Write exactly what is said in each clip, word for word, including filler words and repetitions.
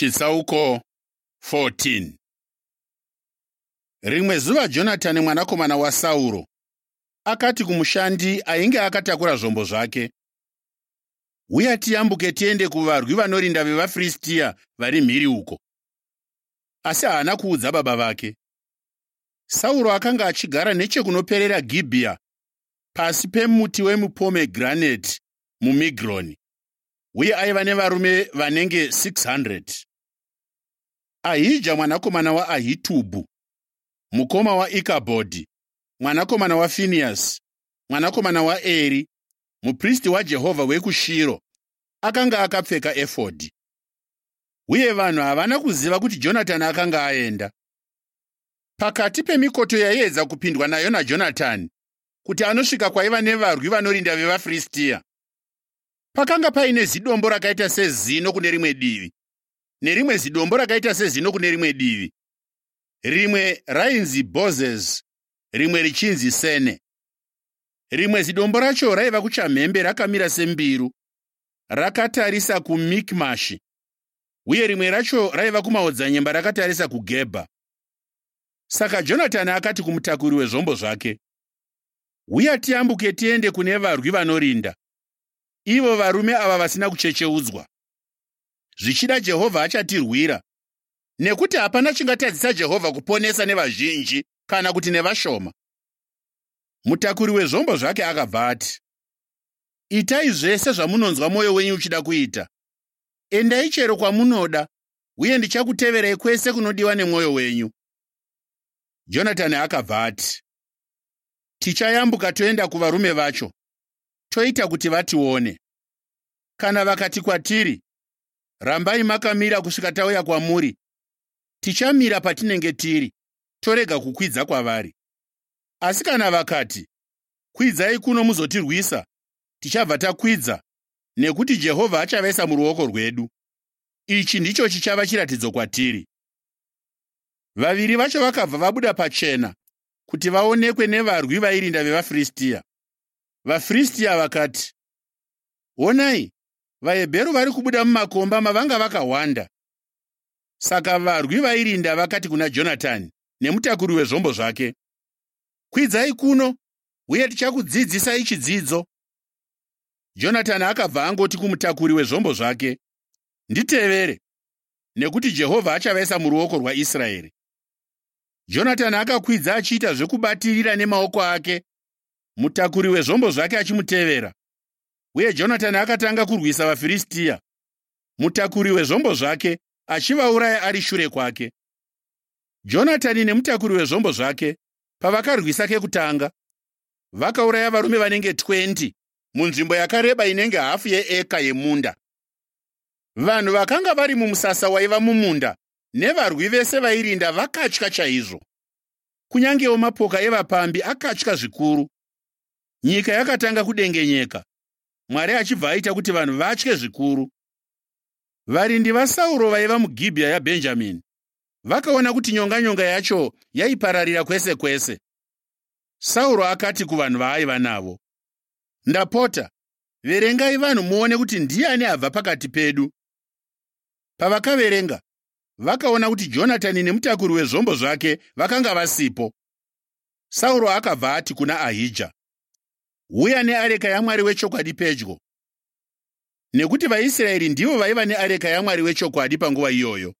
Chitsauko fourteen. Rimwe zuva Jonatani mwanakomana waSauro akati kumushandi ainge akatakura zvombo zvake, "Uya tiyambuke tiende kuvarwi vanorinda vevaFiristia vari mhiri uko." Asi haana kuudza baba vake. Sauro akanga achigara nechekunoperera Gibhea, pasi pemuti wemupomegranate muMigroni, uye aiva nevarume vanenge six hundred. Ahija mwanakomana waAhitubhu, mukoma waIkabhodhi, mwanakomana waFiniasi, mwanakomana waEri, mupristi waJehovha wekuShiro, akanga akapfeka efodhi. Uye vanhu havana kuziva kuti Jonatani akanga aenda. Pakati pemikoto yaiedza kupindwa nayo naJonatani kuti anosvika kwaiva nevarwi vanorinda vevaFiristia, pakanga paine zidombo rakaita sezino kune rimwe divi, nerimwe zidombo rakaita sezino kune rimwe divi. Rimwe rainzi Bozezi, rimwe richinzi Sene. Rimwe zidombo racho raiva kuchamhembe rakamira sembiru, rakatarisa kuMikimashi, uye rimwe racho raiva kumaodzanyemba rakatarisa kuGebha. Saka Jonatani akati kumutakuri wezvombo zvake, "Uya tiyambuke tiende kune varwi vanorinda, ivo varume ava vasina kuchecheudzwa. Zvichida Jehovha achatirwira, nekuti hapana chingatadzisa Jehovha kuponesa nevazhinji kana kuti nevashoma." Mutakuri wezvombo zvake akabva ati, "Itai zvese zvamunonzwa mwoyo wenyu uchida kuita. Endai chero kwamunoda, uye ndichakuteverai kwese kunodiwa nemwoyo wenyu." Jonatani akabva ati, "Tichayambuka toenda kuvarume vacho, toita kuti vatione. Kana vakati kwatiri, 'Rambai makamira kusvika tauya kwamuri,' tichamira patinenge tiri, torega kukwidza kwavari. Asi kana vakati, 'Kwidzai kuno muzotirwisa,' tichabva takwidza, nekuti Jehovha achavaisa muruoko rwedu. Ichi ndicho chichava chiratidzo kwatiri." Vaviri vacho vakabva vabuda pachena kuti vaonekwe nevarwi vairinda vevaFiristia. VaFiristia vakati, "Onai, vaHebheru vari kubuda mumakomba mavanga vakawanda." Saka varwi vairinda vakati kuna Jonatani nemutakuri wezvombo zvake, "Kwidzai kuno, uye tichakudzidzisai chidzidzo." Jonatani akabva angoti kumutakuri wezvombo zvake, "Nditevere, nekuti Jehovha achavaisa muruoko rwaIsraeri." Jonatani akakwidza achiita zvekubatirira nemaoko ake, mutakuri wezvombo zvake achimutevera. Uye Jonatani akatanga kurwisa vaFiristia, mutakuri wezvombo zvake achivauraya ari shure kwake. Jonatani nemutakuri wezvombo zvake pavakarwisa kekutanga, vakauraya varume vanenge twenty munzvimbo yakareba inenge hafu yeeka yemunda. Vanhu vakanga vari mumusasa waiva mumunda nevarwi vese vairinda vakatya chaizvo. Kunyangewo mapoka evapambi akatya zvikuru. Nyika yakatanga kudengenyeka, Mwari achibva aita kuti vanhu vatye zvikuru. Varindi vaSauro vaiva muGibhea yaBhenjamini vakaona kuti nyonganyonga yacho yaipararira kwese kwese. Sauro akati kuvanhu vaaiva navo, "Ndapota, verengai vanhu muone kuti ndiani abva pakati pedu." Pavakaverenga, vakaona kuti Jonatani nemutakuri wezvombo zvake vakanga vasipo. Sauro akabva ati kuna Ahija, "Uya neareka yaMwari wechokwadi pedyo," nekuti vaIsraeri ndivo vaiva neareka yaMwari wechokwadi panguva iyoyo.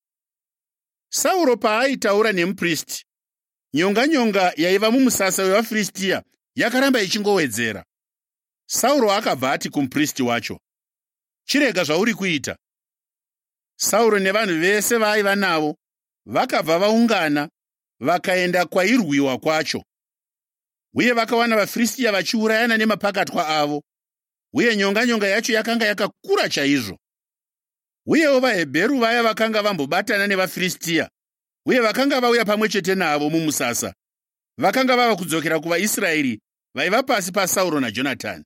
Sauro paaitaura nemupristi, nyonganyonga yaiva mumusasa wevaFiristia yakaramba ichingowedzera. Sauro akabva ati kumupristi wacho, "Chirega zvauri kuita." Sauro nevanhu vese vaaiva navo vakabva vaungana vakaenda kwairwiwa kwacho. Uye vakawana vaFiristia vachiurayana nemapakatwa avo, uye nyonganyonga yacho yakanga yakakura chaizvo. Uyewo vaHebheru vaya vakanga vambobatana nevaFiristia uye vakanga vauya pamwe chete navo mumusasa, vakanga vava kudzokera kuvaIsraeri vaiva pasi paSauro naJonatani.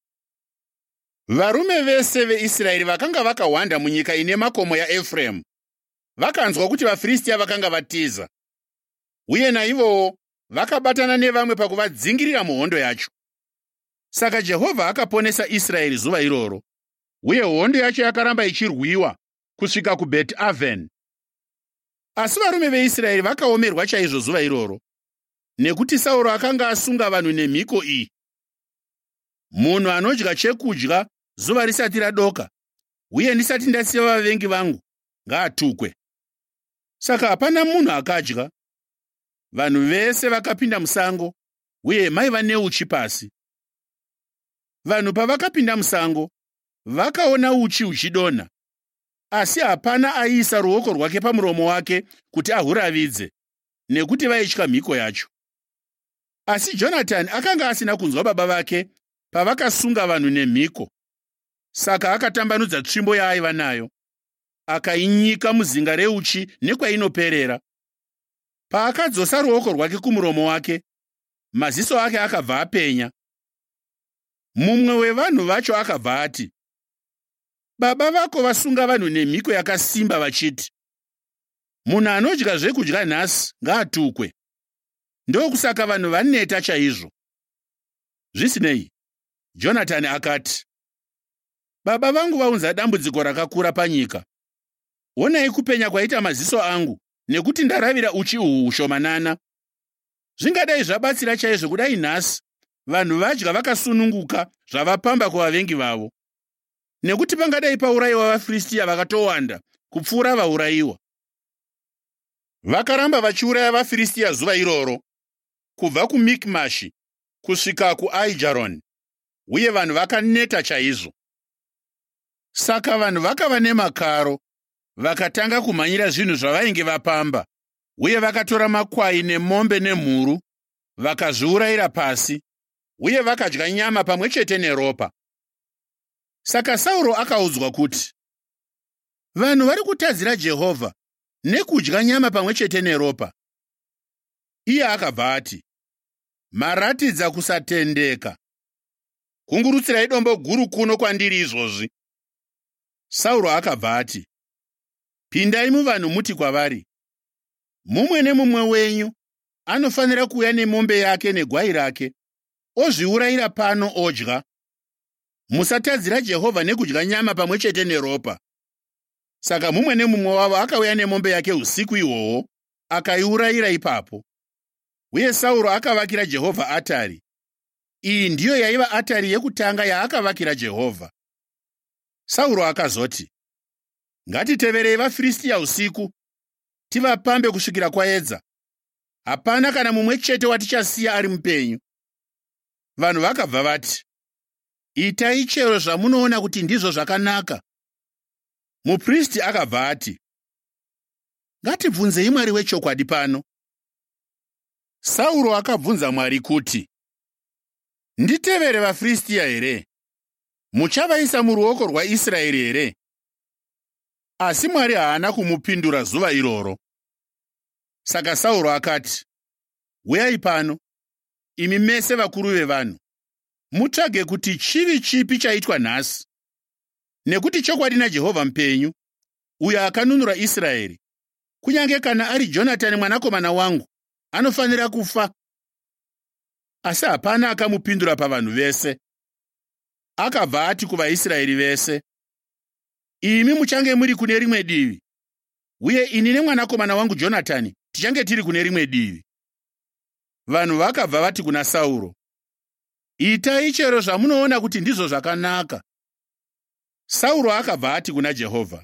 Varume vese veIsraeri vakanga vakawanda munyika ine makomo yaEfuremu vakanzwa kuti vaFiristia vakanga vatiza, uye naivowo vakabatana nevamwe pakuvadzingirira muhondo yacho. Saka Jehovha akaponesa Israeri zuva iroro, uye hondo yacho yakaramba ichirwiwa kusvika kuBet Aven. Asi varume veIsraeri vakaomerwa chaizvo zuva iroro, nekuti Sauro akanga asunga vanhu nemhiko iyi: munhu anodya chekudya zuva risati radoka, uye ndisati ndasiva vavengi vangu, ngaatukwe. Saka hapana munhu akadya. Vanhu vese vakapinda musango, uye maiva neuchi pasi. Vanhu pavakapinda musango, vakaona uchi huchidonha, asi hapana aiisa ruoko rwake pamuromo wake kuti ahuravidze, nekuti vaitya mhiko yacho. Asi Jonatani akanga asina kunzwa baba vake pavakasunga vanhu nemhiko. Saka akatambanudza tsvimbo yaaiva nayo, akainyika muzinga reuchi nekwainoperera. Paakadzosa ruoko rwake kumuromo wake, maziso ake akabva apenya. Mumwe wevanhu vacho akabva ati, baba vako vasunga vanhu nemhiko yakasimba vachiti, munhu anodya zvekudya nhasi ngaatukwe. Ndokusaka vanhu vaneta chaizvo. Zvisinei, Jonatani akati, baba vangu vaunza dambudziko rakakura panyika. Onai kupenya kwaita maziso angu, nekuti ndaravira uchi uhu hushomanana. Zvingadai zvabatsira chaizvo kudai nhasi vanhu vadya vakasununguka zvavapamba kuvavengi vavo, nekuti pangadai paurayiwa vaFiristia vakatowanda kupfuura vaurayiwa. Vakaramba vachiuraya vaFiristia zuva iroro, kubva kuMikmashi kusvika kuAijaroni, uye vanhu vakaneta chaizvo. Saka vanhu vakava nemakaro, vakatanga kumhanyira zvinhu zvavainge vapamba, uye vakatora makwai nemombe nemhuru, vakazviurayira pasi, uye vakadya nyama pamwe chete neropa. Saka Sauro akaudzwa kuti, vanhu vari kutadzira Jehovha nekudya nyama pamwe chete neropa. Iye akabva ati, maratidza kusatendeka. Kungurutsirai dombo guru kuno kwandiri izvozvi. Sauro akabva ati, pindai muvanhu muti kwavari, mumwe nemumwe wenyu anofanira kuuya nemombe yake negwai rake, ozviurayira pano odya. Musatadzira Jehovha nekudya nyama pamwe chete neropa. Saka mumwe nemumwe wavo akauya nemombe yake usiku ihwohwo, akaiurayira ipapo. Uye Sauro akavakira Jehovha atari. Iyi ndiyo yaiva atari yekutanga yaakavakira Jehovha. Sauro akazoti, ngatiteverei vaFiristia usiku, tivapambe kusvikira kwaedza. Hapana kana mumwe chete watichasiya ari mupenyu. Vanhu vakabva vati, itai chero zvamunoona kuti ndizvo zvakanaka. Mupristi akabva ati, ngatibvunzei Mwari wechokwadi pano. Sauro akabvunza Mwari kuti, nditevere vaFiristia here? Muchavaisa muruoko rwaIsraeri here? Asi Mwari haana kumupindura zuva iroro. Saka Sauro akati, uyai pano, imi mese vakuru vevanhu, mutsvage kuti chivi chipi chaitwa nhasi. Nekuti chokwadi naJehovha mupenyu, uyo akanunura Israeri, kunyange kana ari Jonatani mwanakomana wangu, anofanira kufa. Asi hapana akamupindura pavanhu vese. Akabva ati kuvaIsraeri vese, imi muchange muri kune rimwe divi, uye ini nemwanakomana wangu Jonatani tichange tiri kune rimwe divi. Vanhu vakabva vati kuna Sauro, itai chero zvamunoona kuti ndizvo zvakanaka. Sauro akabva ati kuna Jehovha,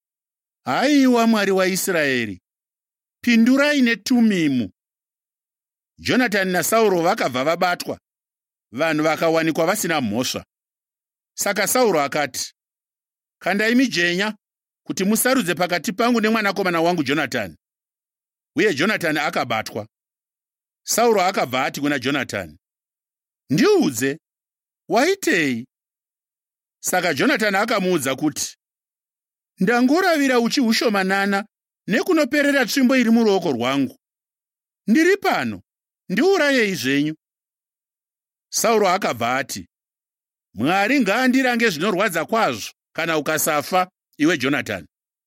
haiwa Mwari waIsraeri, pindurai neTumimu. Jonatani naSauro vakabva vabatwa, vanhu vakawanikwa vasina mhosva. Saka Sauro akati, kandai mijenya kuti musarudze pakati pangu nemwanakomana wangu Jonatani. Uye Jonatani akabatwa. Sauro akabva ati kuna Jonatani, ndiudze, waitei? Saka Jonatani akamuudza kuti, ndangoravira uchi hushomanana nekunoperera tsvimbo iri muruoko rwangu. Ndiri pano, ndiurayei zvenyu. Sauro akabva ati, Mwari ngaandirange zvinorwadza kwazvo kana ukasafa, iwe Jonatani.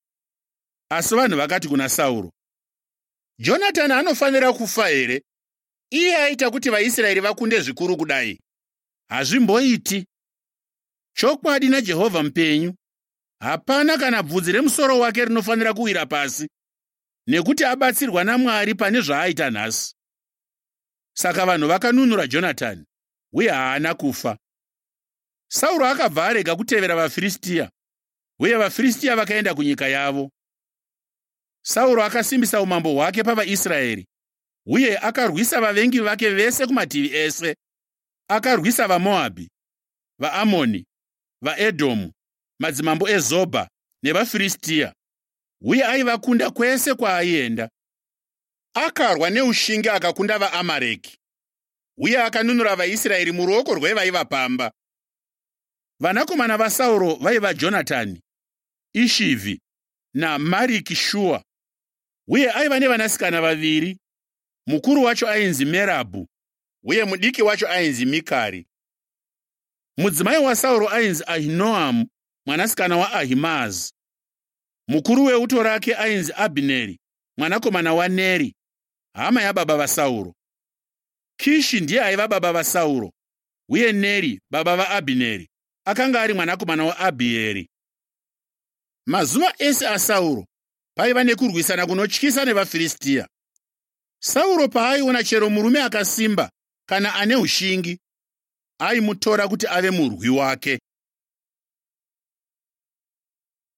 Asi vanhu vakati kuna Sauro, Jonatani anofanira kufa here? Iye aita kuti vaIsraeri vakunde zvikuru kudai. Hazvimboiti. Chokwadi naJehovha mupenyu, hapana kana bvudzi remusoro wake rinofanira kuwira pasi, nekuti abatsirwa naMwari pane zvaaita nhasi. Saka vanhu vakanunura Jonatani, uye haana kufa. Sauro akabva arega kutevera vaFiristia, uye vaFiristia vakaenda kunyika yavo. Sauro akasimbisa umambo hwake pavaIsraeri, uye akarwisa vavengi vake vese kumativi ese. Akarwisa vaMoabhi, vaAmoni, vaEdhomu, madzimambo eZobha nevaFiristia, uye aivakunda kwese kwaaienda. Akarwa neushingi akakunda vaAmareki, uye akanunura vaIsraeri muruoko rwevaivapamba. Vanakomana vaSauro vaiva Jonatani, Ishivhi naMariki-Shua, uye aiva nevanasikana vaviri. Mukuru wacho ainzi Merabhu, uye mudiki wacho ainzi Mikari. Mudzimai waSauro ainzi Ahinoamu, mwanasikana waAhimaazi. Mukuru weuto rake ainzi Abhineri, mwanakomana waNeri, hama yababa vaSauro. Kishi ndiye aiva baba vaSauro, uye Neri, baba vaAbhineri, akanga ari mwanakomana waAbhieri. Mazuva ese aSauro paiva nekurwisana kunotyisa nevaFiristia. Sauro paaiona chero murume akasimba kana ane ushingi, aimutora kuti ave murwi wake.